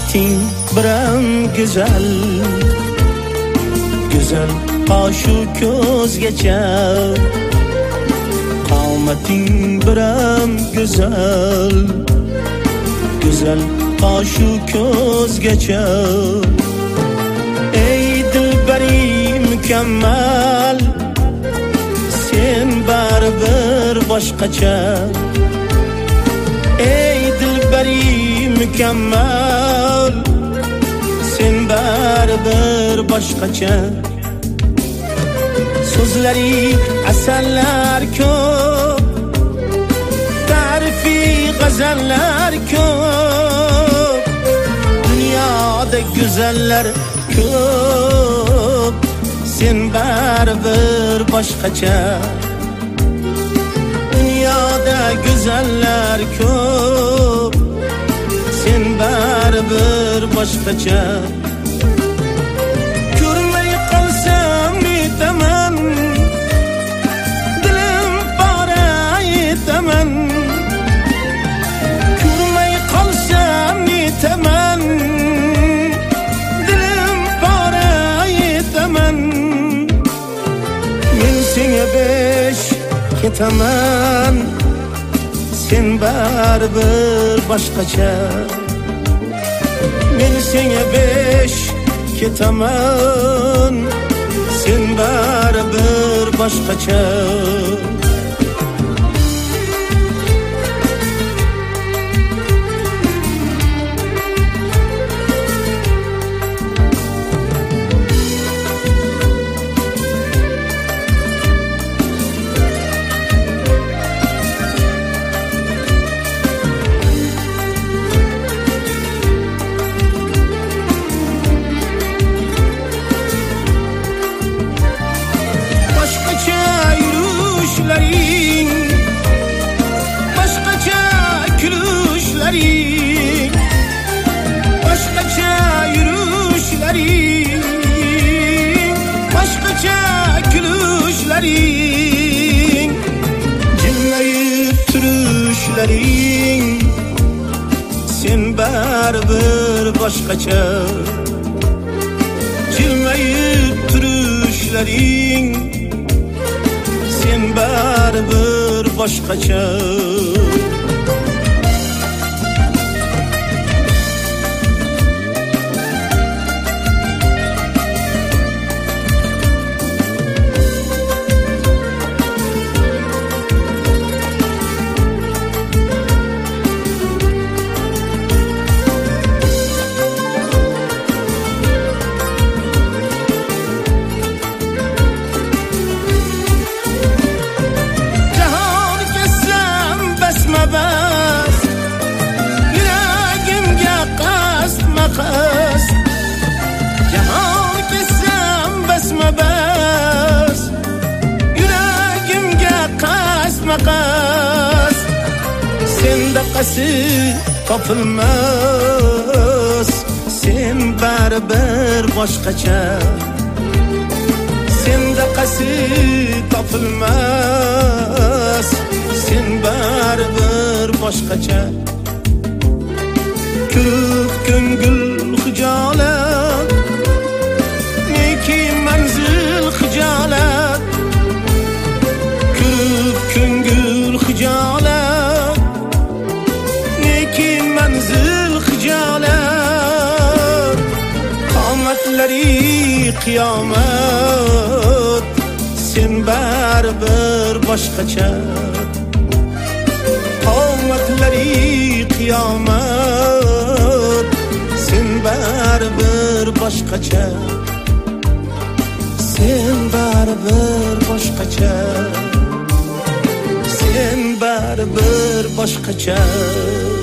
qomating biram güzel, güzel qoshu ko'zgacha. Qomating biram güzel, güzel qoshu ko'zgacha. Ey dilbari mukammal, sen baribir boshqacha. Ey dilbari mukammal, sen baribir boshqacha. So'zlari asallar ko'p, ta'rifi g'azallar ko'p. Dunyoda go'zallar ko'p, sen baribir boshqacha. Dunyoda go'zallar ko'p, sen baribir boshqacha. Ko'rmay qolsam yetaman, dilim pora yetaman. Ko'rmay qolsam yetaman, dilim pora yetaman. Men senga besh ketaman, sen baribir boshqacha. Men senga besh ketaman, sen baribir boshqacha. Başqacha kulishlaring, boshqacha yurishlaring, boshqacha kulishlaring, jilmayib turishlaring, sen baribir boshqacha. Jilmayib turishlaring, sen baribir boshqacha. Bas, yuragimga qasdma-qasd. Jahon kesam basma-bas, yuragimga qasdma-qasd. Sendaqasi topilmas, sen baribir boshqacha. Sendaqasi topilmas, sen baribir boshqacha. Ko'p ko'ngil hijolat, neki manzil hijolat. Ko'p ko'ngil hijolat, neki manzil hijolat. Qomatlari qiyomat, sen baribir boshqacha. Qomatlari qiyomat, sen baribir boshqacha. Sen baribir boshqacha. Sen baribir boshqacha.